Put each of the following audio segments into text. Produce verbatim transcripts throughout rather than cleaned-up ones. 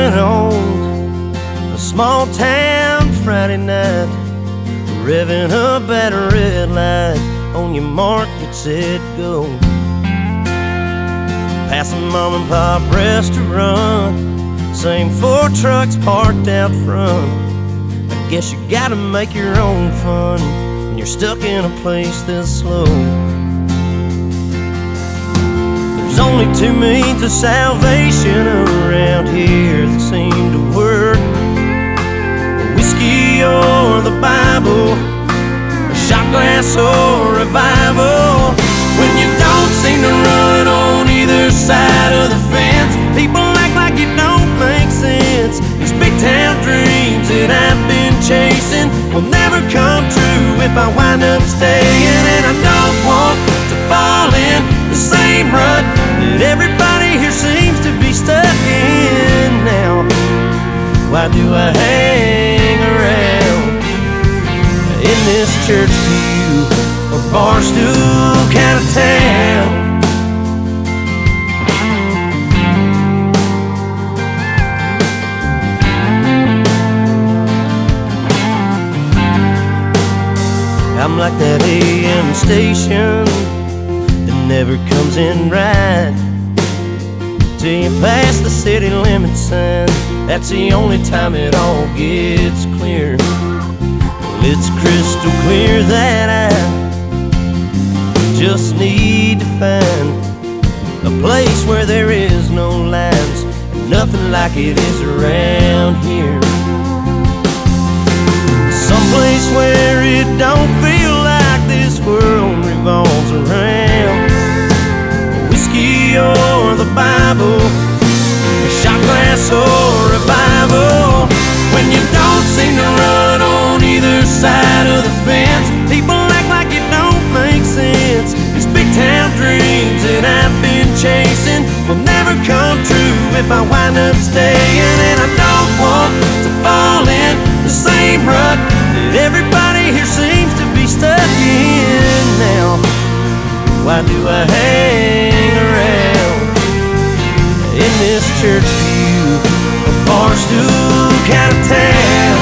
living on a small town Friday night, revving up at a red light. On your mark, get set, go. Past a mom and pop restaurant, same four trucks parked out front. I guess you gotta make your own fun when you're stuck in a place this slow. There's only two means of salvation around here that seem to work: whiskey or the Bible, a shot glass or revival. When you don't seem to run on either side of the fence, people act like it don't make sense. These big town dreams that I've been chasing will never come true if I wind up staying. And I don't want to fall in the same rut that everybody here seems to be stuck in now. Why do I hang around in this church pew or bar stool kind of town? I'm like that A M station that never comes in right till you pass the city limit sign. That's the only time it all gets clear. Well, it's crystal clear that I just need to find a place where there is no lines, and nothing like it is around here. Someplace where it don't feel like this world revolves around whiskey or the Bible, a shot glass or revival. When you don't seem to run on either side of the fence, people act like it don't make sense. These big town dreams that I've been chasing will never come true if I wind up staying. And I don't want to fall in the same rut that everybody here seems to be stuck in now. Why do I hang around in this church pew or bar stool kind of town?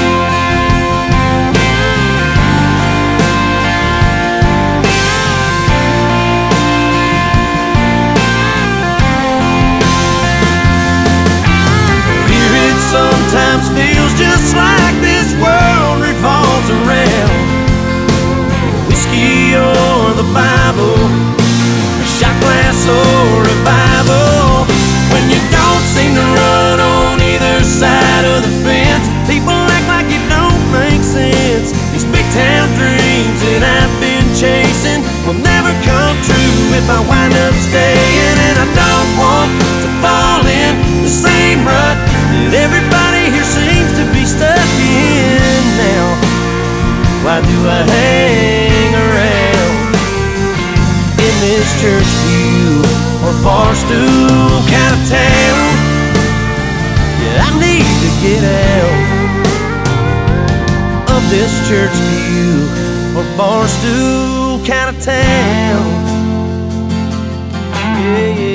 Here it sometimes feels just like this world revolves around whiskey or the Bible, a shot glass or revival. When you don't seem to run on either side of the fence, people act like it don't make sense. These big town dreams that I've been chasing will never come true if I wind up staying. And I don't want to fall in the same rut that everybody here seems to be stuck in now. Why do I hang around in this church pew or bar stool kind of town? Yeah, I need to get out of this church pew or bar stool kind of town. Yeah, yeah.